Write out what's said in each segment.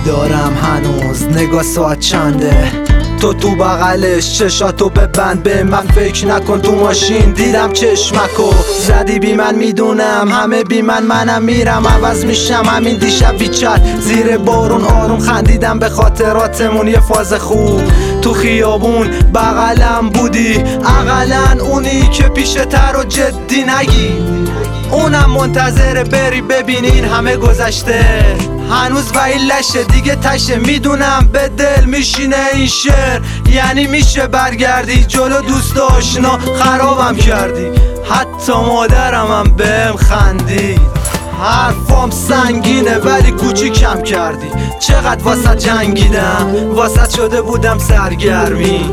دارم هنوز نگاه ساعت چنده، تو بغلش چشاتو ببند، به من فکر نکن. تو ماشین دیدم چشمکو زدی بی من، میدونم همه بی منم میرم عوض میشم. همین دیشب بیچت زیر بارون آروم خندیدم به خاطراتمون، یه فاز خوب تو خیابون بغلم بودی، اقلن اونی که پیشتر و جدی نگی، اونم منتظره بری ببینین همه گذشته، هنوز ویلشه دیگه تشه. میدونم به دل میشینه این شعر، یعنی میشه برگردی جلو دوست آشنا خرابم کردی، حتی مادرم هم بهم خندید. حرفام سنگینه ولی کوچیکم کردی، چقدر واسه جنگیدم، واسه شده بودم سرگرمی.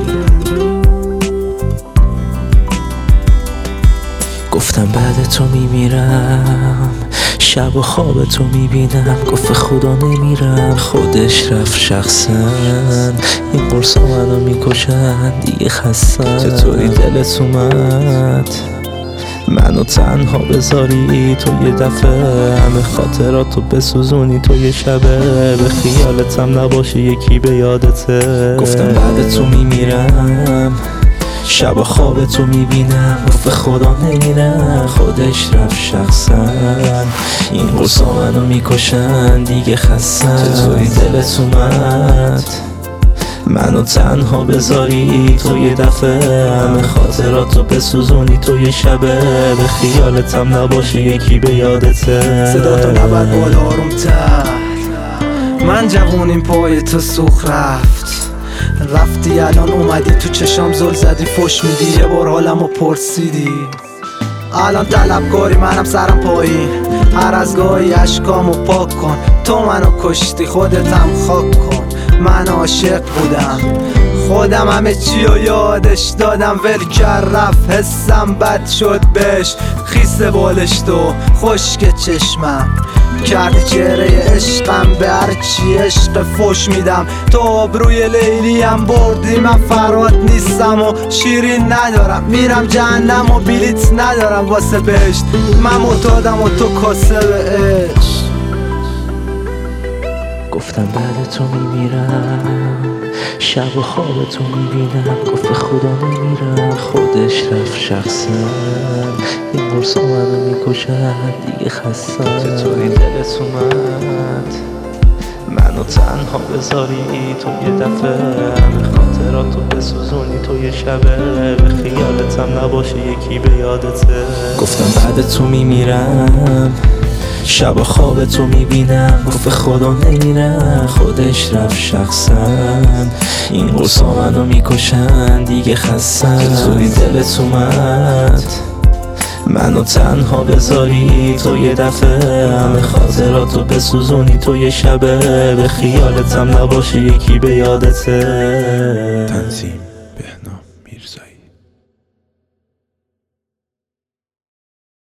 گفتم بعد تو میمیرم، شب و خواب تو میبینم، گفت خدا نمیرم، خودش رفت شخصا. این قرصا منو میکشن دیگه خستم، چطوری دلت اومد منو تنها بذاری تو یه دفعه، همه خاطراتو بسوزونی تو یه شبه، به خیالتم نباشه یکی به یادته. گفتم بعد تو میمیرم، شب خواب تو میبینم، گفت خدا نمیرم، خودش رفت شخصا. این قرصا منو میکشن دیگه خستم، چطوری دلت اومد منو تنها بذاری تو یه دفعه، همه خاطراتو بسوزونی تو یه شبه، به خیالتم نباشه یکی به یادته. صداتو نبر بالا آروم تر، من جوونیم پای تو سوخ رفتی الان اومدی تو چشام زل زدی، فش میدی یه بار حالمو پرسیدی. الان طلبکاری منم سرم پایین، هر از گاهی اشکامو پاک کن، تو منو کشتی خودتم خاک کن. من عاشق بودم خودم همه چی رو یادش دادم، ول کرد رفت حسم بد شد بهش، خیس بالش تو خشک چشمم کردی چهره عشقم، به هرچی عشق فش میدم. تو آبروی لیلیم بردی، من فرات نیستم و شیرین ندارم، میرم جهنم و بلیت ندارم واسه بهشت، من معتادم و تو کاسه به عشق. گفتم بعد تو میمیرم، شب و خواب تو میبینم، گفت خدا نمیرم، خودش رفت شخصا. این قرصا منو میکشن دیگه خستم، چطوری دلت اومد منو تنها بذاری تو یه دفعه، همه خاطراتو بسوزونی تو یه شبه، به خیالتم نباشه یکی به یادته. گفتم بعد تو میمیرم، شب خواب تو میبینم، گفت خدا نمیرم، خودش رفت شخصا. این قرصا منو میکشن دیگه خستم، چطوری دلت اومد منو تنها بذاری تو یه دفعه، همه خاطراتو بسوزونی تو یه شبه، به خیالتم نباشه یکی به یادته. تنظیم